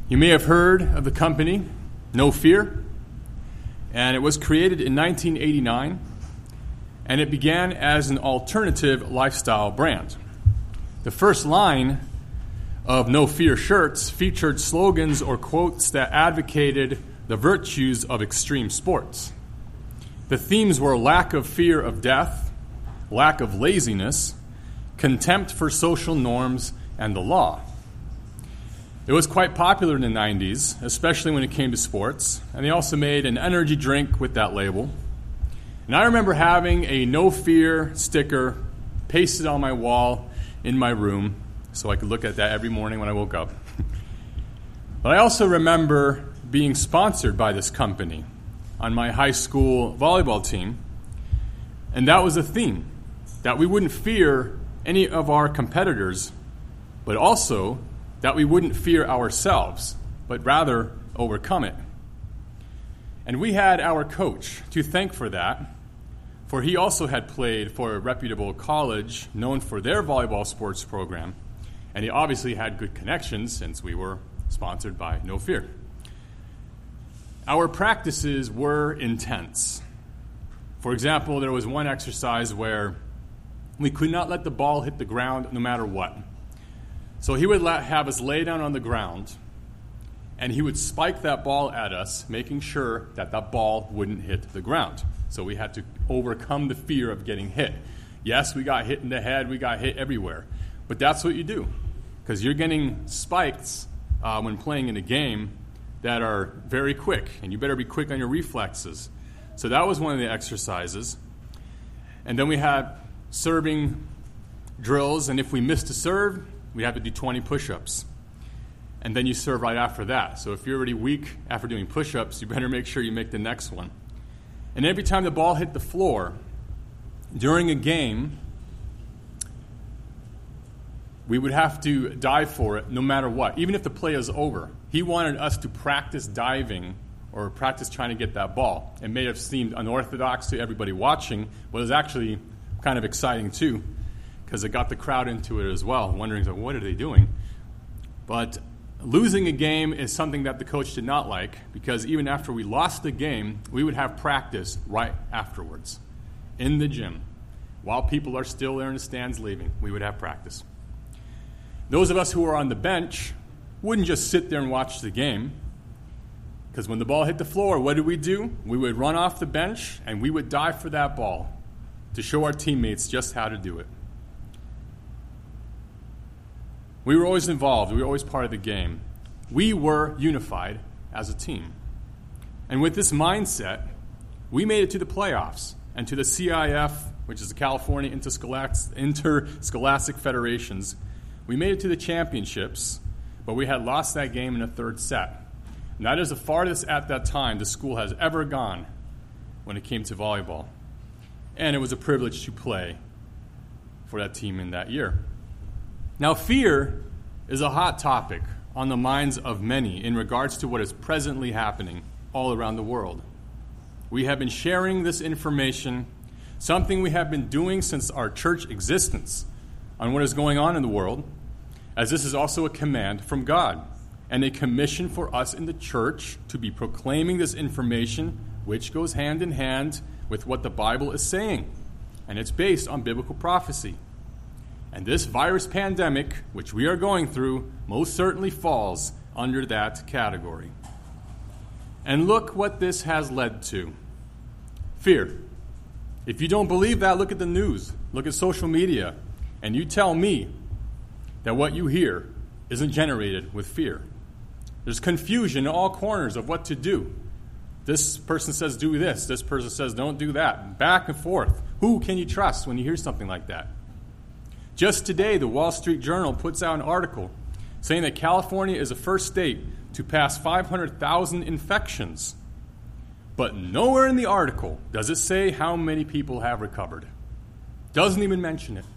You may have heard of the company No Fear, and it was created in 1989, and it began as an alternative lifestyle brand. The first line of No Fear shirts featured slogans or quotes that advocated the virtues of extreme sports. The themes were lack of fear of death, lack of laziness, contempt for social norms, and the law. It was quite popular in the 90s, especially when it came to sports, and they also made an energy drink with that label. And I remember having a No Fear sticker pasted on my wall in my room so I could look at that every morning when I woke up. But I also remember being sponsored by this company on my high school volleyball team, and that was a theme, that we wouldn't fear any of our competitors, but also that we wouldn't fear ourselves, but rather overcome it. And we had our coach to thank for that, for he also had played for a reputable college known for their volleyball sports program, and he obviously had good connections since we were sponsored by No Fear. Our practices were intense. For example, there was one exercise where we could not let the ball hit the ground no matter what. So he would have us lay down on the ground, and he would spike that ball at us, making sure that that ball wouldn't hit the ground. So we had to overcome the fear of getting hit. Yes, we got hit in the head, we got hit everywhere. But that's what you do, because you're getting spikes when playing in a game that are very quick, and you better be quick on your reflexes. So that was one of the exercises. And then we had serving drills, and if we missed a serve, we have to do 20 push-ups. And then you serve right after that. So if you're already weak after doing push-ups, you better make sure you make the next one. And every time the ball hit the floor during a game, we would have to dive for it no matter what, even if the play is over. He wanted us to practice diving or practice trying to get that ball. It may have seemed unorthodox to everybody watching, but it was actually kind of exciting too, because it got the crowd into it as well, wondering, so what are they doing? But losing a game is something that the coach did not like, because even after we lost the game, we would have practice right afterwards in the gym. While people are still there in the stands leaving, we would have practice. Those of us who were on the bench wouldn't just sit there and watch the game, because when the ball hit the floor, what did we do? We would run off the bench, and we would dive for that ball to show our teammates just how to do it. We were always involved. We were always part of the game. We were unified as a team. And with this mindset, we made it to the playoffs and to the CIF, which is the California Interscholastic Federations. We made it to the championships, but we had lost that game in a third set. And that is the farthest at that time the school has ever gone when it came to volleyball. And it was a privilege to play for that team in that year. Now, fear is a hot topic on the minds of many in regards to what is presently happening all around the world. We have been sharing this information, something we have been doing since our church existence, on what is going on in the world, as this is also a command from God and a commission for us in the church to be proclaiming this information, which goes hand in hand with what the Bible is saying, and it's based on biblical prophecy. And this virus pandemic, which we are going through, most certainly falls under that category. And look what this has led to. Fear. If you don't believe that, look at the news, look at social media, and you tell me that what you hear isn't generated with fear. There's confusion in all corners of what to do. This person says do this person says don't do that. Back and forth. Who can you trust when you hear something like that? Just today, the Wall Street Journal puts out an article saying that California is the first state to pass 500,000 infections. But nowhere in the article does it say how many people have recovered. Doesn't even mention it.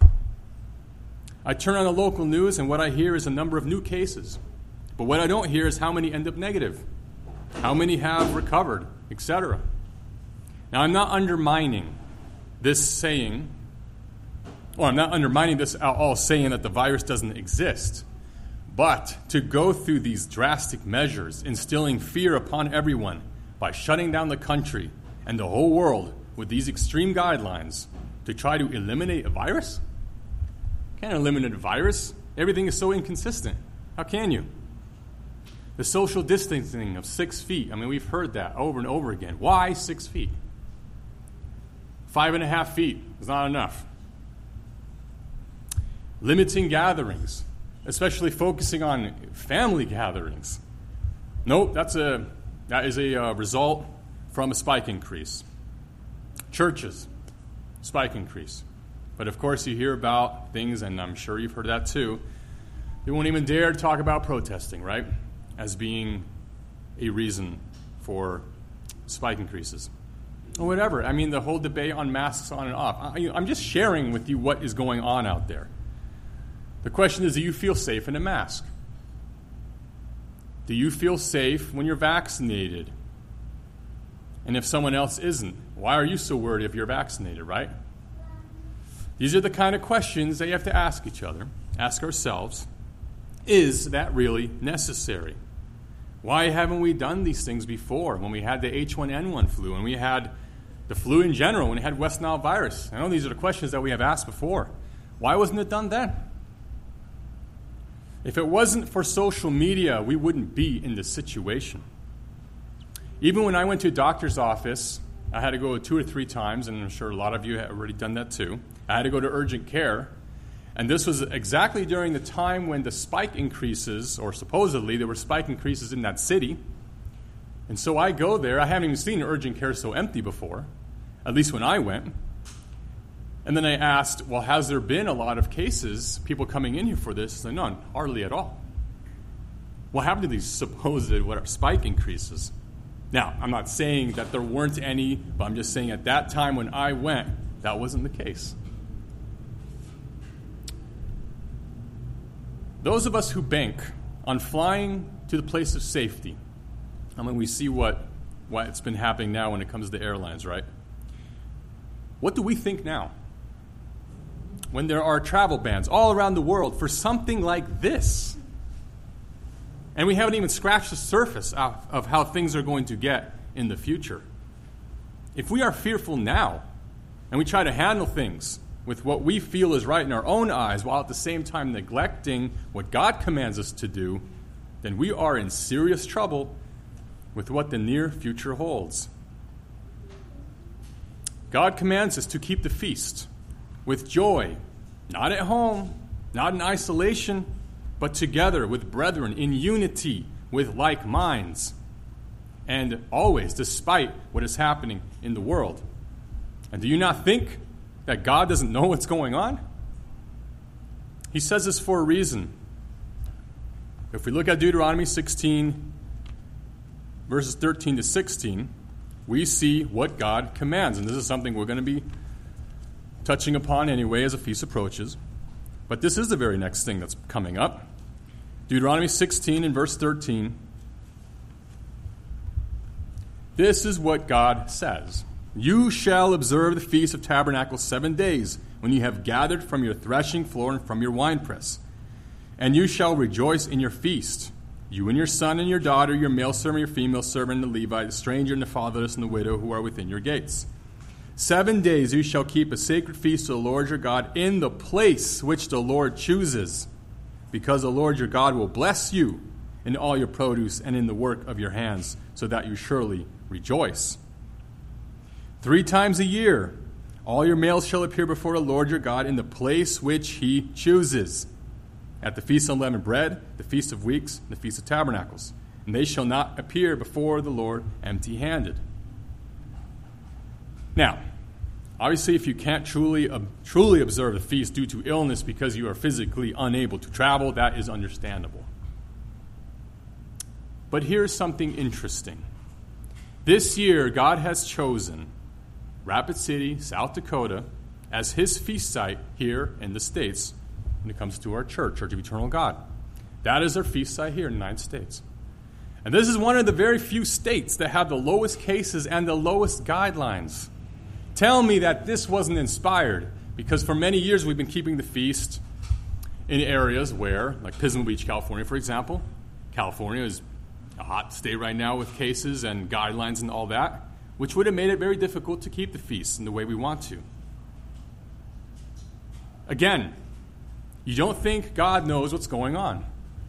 I turn on the local news, and what I hear is a number of new cases. But what I don't hear is how many end up negative, how many have recovered, etc. Now, I'm not undermining this saying at all saying that the virus doesn't exist. But to go through these drastic measures, instilling fear upon everyone by shutting down the country and the whole world with these extreme guidelines to try to eliminate a virus? Can't eliminate a virus. Everything is so inconsistent. How can you? The social distancing of 6 feet. I mean, we've heard that over and over again. Why 6 feet? 5.5 feet is not enough. Limiting gatherings, especially focusing on family gatherings. Nope, that is a result from a spike increase. Churches, spike increase. But of course you hear about things, and I'm sure you've heard that too. They won't even dare to talk about protesting, right? As being a reason for spike increases. Or whatever. I mean, the whole debate on masks on and off. I'm just sharing with you what is going on out there. The question is, do you feel safe in a mask? Do you feel safe when you're vaccinated? And if someone else isn't, why are you so worried if you're vaccinated, right? These are the kind of questions that you have to ask each other, ask ourselves. Is that really necessary? Why haven't we done these things before when we had the H1N1 flu, when we had the flu in general, when we had West Nile virus? I know these are the questions that we have asked before. Why wasn't it done then? If it wasn't for social media, we wouldn't be in this situation. Even when I went to a doctor's office, I had to go 2 or 3 times, and I'm sure a lot of you have already done that too. I had to go to urgent care, and this was exactly during the time when the spike increases, or supposedly there were spike increases in that city. And so I go there. I haven't even seen urgent care so empty before, at least when I went. And then I asked, well, has there been a lot of cases, people coming in here for this? And none, hardly at all. What happened to these supposed spike increases? Now, I'm not saying that there weren't any, but I'm just saying at that time when I went, that wasn't the case. Those of us who bank on flying to the place of safety, I mean, we see what's been happening now when it comes to airlines, right? What do we think now? When there are travel bans all around the world for something like this. And we haven't even scratched the surface of how things are going to get in the future. If we are fearful now, and we try to handle things with what we feel is right in our own eyes, while at the same time neglecting what God commands us to do, then we are in serious trouble with what the near future holds. God commands us to keep the feast with joy, not at home, not in isolation, but together with brethren in unity, with like minds, and always despite what is happening in the world. And do you not think that God doesn't know what's going on? He says this for a reason. If we look at Deuteronomy 16, verses 13 to 16, we see what God commands. And this is something we're going to be touching upon anyway as the feast approaches. But this is the very next thing that's coming up. Deuteronomy 16 and verse 13. This is what God says. You shall observe the Feast of Tabernacles 7 days, when you have gathered from your threshing floor and from your winepress. And you shall rejoice in your feast, you and your son and your daughter, your male servant, your female servant, the Levite, the stranger and the fatherless and the widow who are within your gates. 7 days you shall keep a sacred feast to the Lord your God in the place which the Lord chooses, because the Lord your God will bless you in all your produce and in the work of your hands, so that you surely rejoice. 3 times a year, all your males shall appear before the Lord your God in the place which he chooses, at the Feast of Unleavened Bread, the Feast of Weeks, and the Feast of Tabernacles. And they shall not appear before the Lord empty-handed. Now, obviously, if you can't truly observe the feast due to illness because you are physically unable to travel, that is understandable. But here's something interesting. This year, God has chosen Rapid City, South Dakota, as his feast site here in the States when it comes to our church, Church of Eternal God. That is our feast site here in the United States. And this is one of the very few states that have the lowest cases and the lowest guidelines. Tell me that this wasn't inspired, because for many years we've been keeping the feast in areas where, like Pismo Beach, California, for example. California is a hot state right now with cases and guidelines and all that, which would have made it very difficult to keep the feasts in the way we want to. Again, you don't think God knows what's going on?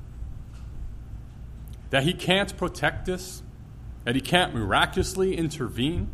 That he can't protect us? That he can't miraculously intervene?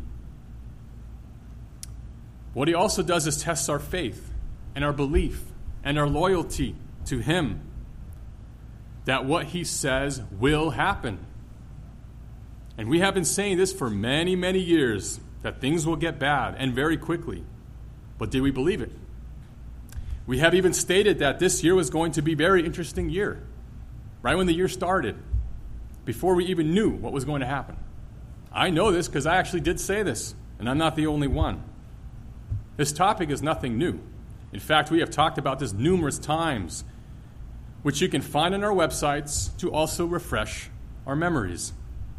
What he also does is test our faith and our belief and our loyalty to him. That what he says will happen. And we have been saying this for many, many years, that things will get bad and very quickly. But did we believe it? We have even stated that this year was going to be a very interesting year, right when the year started, before we even knew what was going to happen. I know this because I actually did say this, and I'm not the only one. This topic is nothing new. In fact, we have talked about this numerous times, which you can find on our websites to also refresh our memories.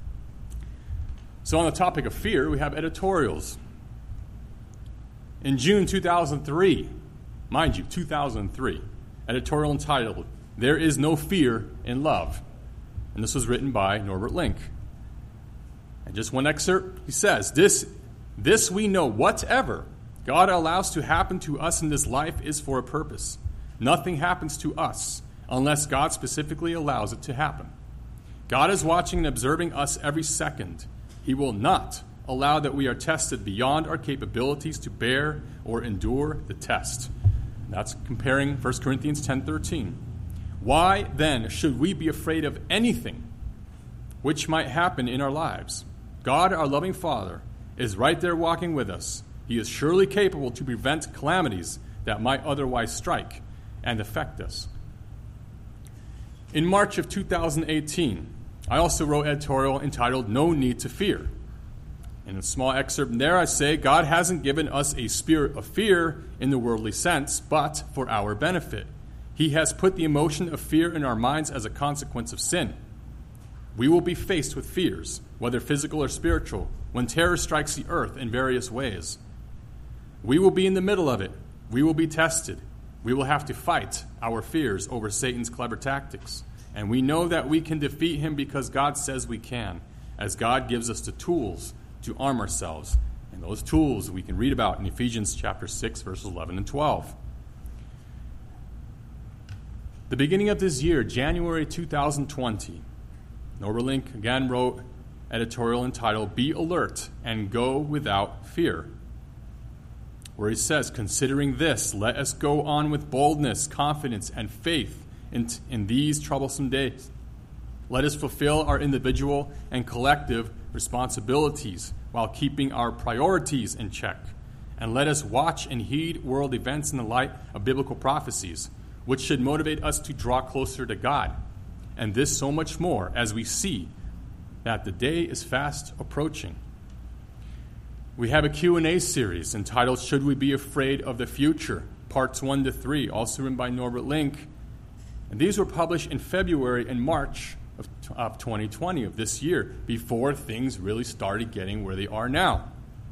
So on the topic of fear, we have editorials. In June 2003, mind you, 2003, editorial entitled, "There is no fear in love." And this was written by Norbert Link. And just one excerpt, he says, This we know, whatever God allows to happen to us in this life is for a purpose. Nothing happens to us unless God specifically allows it to happen. God is watching and observing us every second. He will not allow that we are tested beyond our capabilities to bear or endure the test. That's comparing 1 Corinthians 10:13. Why then should we be afraid of anything which might happen in our lives? God, our loving Father, is right there walking with us. He is surely capable to prevent calamities that might otherwise strike and affect us. In March of 2018, I also wrote an editorial entitled "No Need to Fear." In a small excerpt there, I say, God hasn't given us a spirit of fear in the worldly sense, but for our benefit. He has put the emotion of fear in our minds as a consequence of sin. We will be faced with fears, whether physical or spiritual, when terror strikes the earth in various ways. We will be in the middle of it. We will be tested. We will have to fight our fears over Satan's clever tactics. And we know that we can defeat him because God says we can, as God gives us the tools to arm ourselves. And those tools we can read about in Ephesians chapter 6, verses 11 and 12. The beginning of this year, January 2020, Norbert Link again wrote an editorial entitled "Be Alert and Go Without Fear," where he says, "Considering this, let us go on with boldness, confidence, and faith in these troublesome days. Let us fulfill our individual and collective responsibilities while keeping our priorities in check. And let us watch and heed world events in the light of biblical prophecies, which should motivate us to draw closer to God. And this so much more as we see that the day is fast approaching." We have a Q&A series entitled "Should We Be Afraid of the Future?" Parts 1 to 3, also written by Norbert Link. And these were published in February and March of 2020, of this year, before things really started getting where they are now.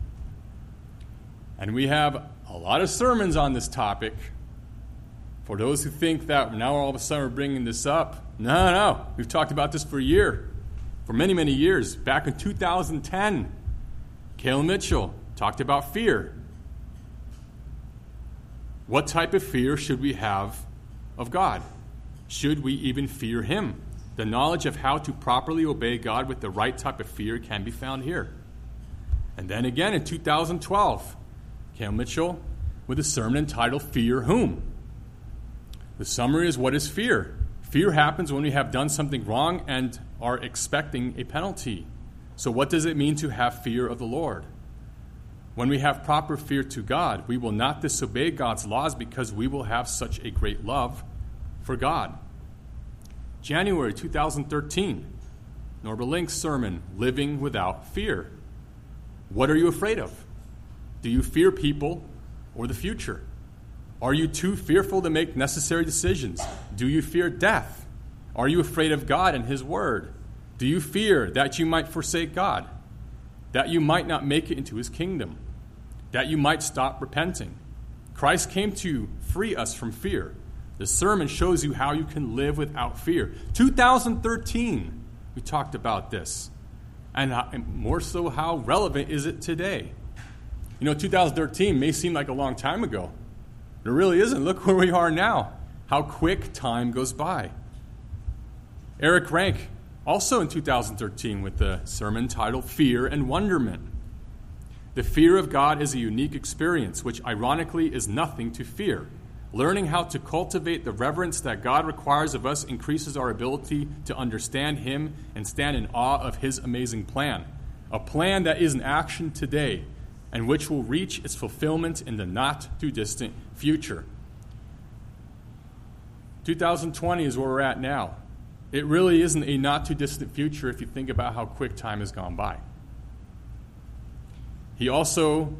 And we have a lot of sermons on this topic. For those who think that now all of a sudden we're bringing this up, no. We've talked about this for a year, for many, many years. Back in 2010, Cale Mitchell talked about fear. What type of fear should we have of God? Should we even fear him? The knowledge of how to properly obey God with the right type of fear can be found here. And then again in 2012, Cale Mitchell with a sermon entitled "Fear Whom?" The summary is, what is fear? Fear happens when we have done something wrong and are expecting a penalty. So what does it mean to have fear of the Lord? When we have proper fear to God, we will not disobey God's laws because we will have such a great love for God. January 2013, Norbert Link's sermon, "Living Without Fear." What are you afraid of? Do you fear people or the future? Are you too fearful to make necessary decisions? Do you fear death? Are you afraid of God and his word? Do you fear that you might forsake God? That you might not make it into his kingdom? That you might stop repenting? Christ came to free us from fear, The sermon shows you how you can live without fear. 2013, we talked about this. And more so, how relevant is it today? 2013 may seem like a long time ago. But it really isn't. Look where we are now. How quick time goes by. Eric Rank, also in 2013, with the sermon titled Fear and Wonderment. The fear of God is a unique experience, which ironically is nothing to fear. Learning how to cultivate the reverence that God requires of us increases our ability to understand Him and stand in awe of His amazing plan. A plan that is in action today and which will reach its fulfillment in the not-too-distant future. 2020 is where we're at now. It really isn't a not-too-distant future if you think about how quick time has gone by. He also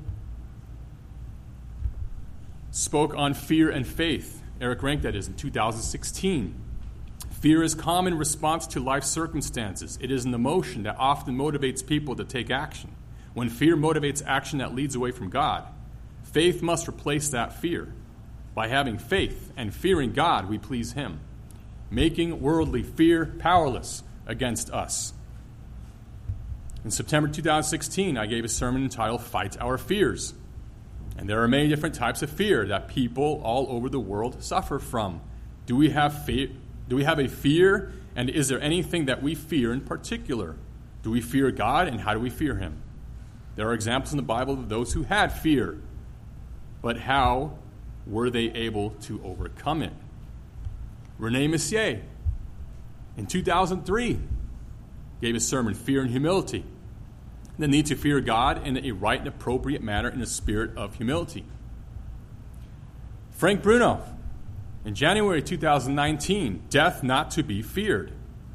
spoke on fear and faith, Eric Rank that is, in 2016. Fear is common response to life circumstances. It is an emotion that often motivates people to take action. When fear motivates action that leads away from God, faith must replace that fear. By having faith and fearing God, we please Him, making worldly fear powerless against us. In September 2016, I gave a sermon entitled Fight Our Fears. And there are many different types of fear that people all over the world suffer from. Do we have a fear, and is there anything that we fear in particular? Do we fear God, and how do we fear Him? There are examples in the Bible of those who had fear, but how were they able to overcome it? Rene Messier, in 2003, gave a sermon, Fear and Humility. The need to fear God in a right and appropriate manner in a spirit of humility. Frank Bruno, in January 2019, Death Not to Be Feared.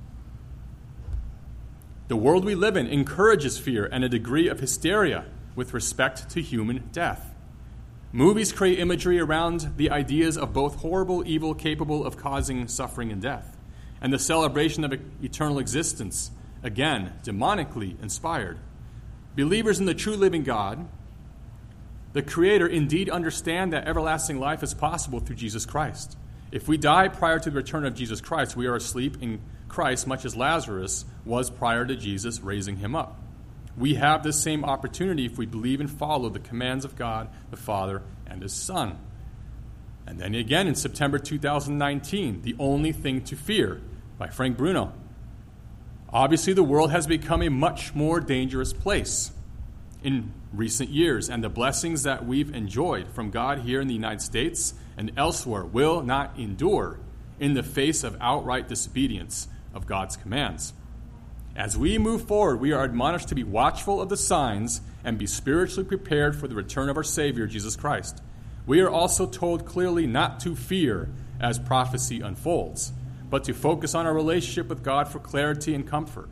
The world we live in encourages fear and a degree of hysteria with respect to human death. Movies create imagery around the ideas of both horrible evil capable of causing suffering and death, and the celebration of eternal existence, again, demonically inspired. Believers in the true living God, the Creator, indeed understand that everlasting life is possible through Jesus Christ. If we die prior to the return of Jesus Christ, we are asleep in Christ, much as Lazarus was prior to Jesus raising him up. We have this same opportunity if we believe and follow the commands of God, the Father, and His Son. And then again in September 2019, The Only Thing to Fear by Frank Bruno. Obviously, the world has become a much more dangerous place in recent years, and the blessings that we've enjoyed from God here in the United States and elsewhere will not endure in the face of outright disobedience of God's commands. As we move forward, we are admonished to be watchful of the signs and be spiritually prepared for the return of our Savior, Jesus Christ. We are also told clearly not to fear as prophecy unfolds, but to focus on our relationship with God for clarity and comfort.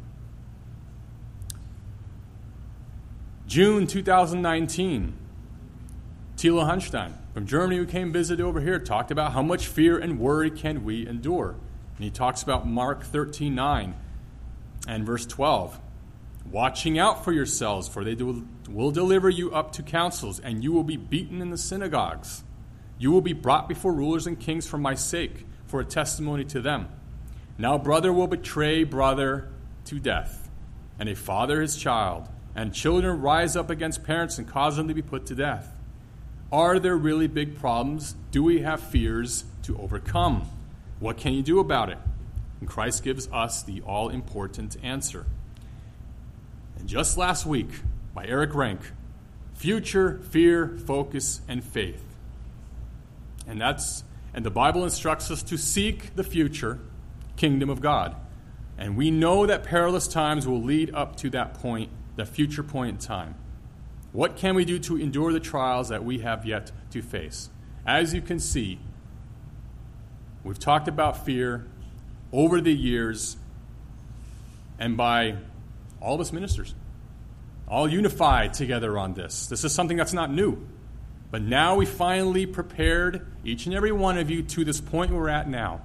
June 2019, Thilo Hunstein from Germany, who came visit over here, talked about how much fear and worry can we endure. And he talks about Mark 13:9 and verse 12. Watching out for yourselves, for they will deliver you up to councils, and you will be beaten in the synagogues. You will be brought before rulers and kings for my sake, for a testimony to them. Now brother will betray brother to death, and a father his child, and children rise up against parents and cause them to be put to death. Are there really big problems? Do we have fears to overcome? What can you do about it? And Christ gives us the all-important answer. And just last week, by Eric Rank, future, fear, focus, and faith. And the Bible instructs us to seek the future kingdom of God. And we know that perilous times will lead up to that point, that future point in time. What can we do to endure the trials that we have yet to face? As you can see, we've talked about fear over the years and by all of us ministers, all unified together on this. This is something that's not new. But now we finally prepared each and every one of you to this point we're at now.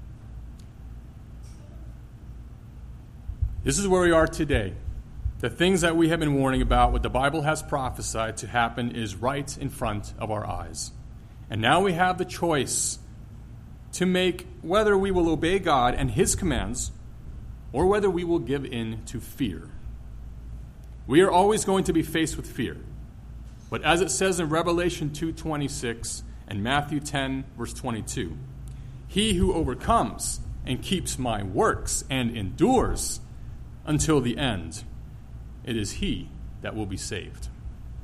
This is where we are today. The things that we have been warning about, what the Bible has prophesied to happen, is right in front of our eyes. And now we have the choice to make whether we will obey God and his commands or whether we will give in to fear. We are always going to be faced with fear. But as it says in Revelation 2:26 and Matthew 10, verse 22, he who overcomes and keeps my works and endures until the end, it is he that will be saved.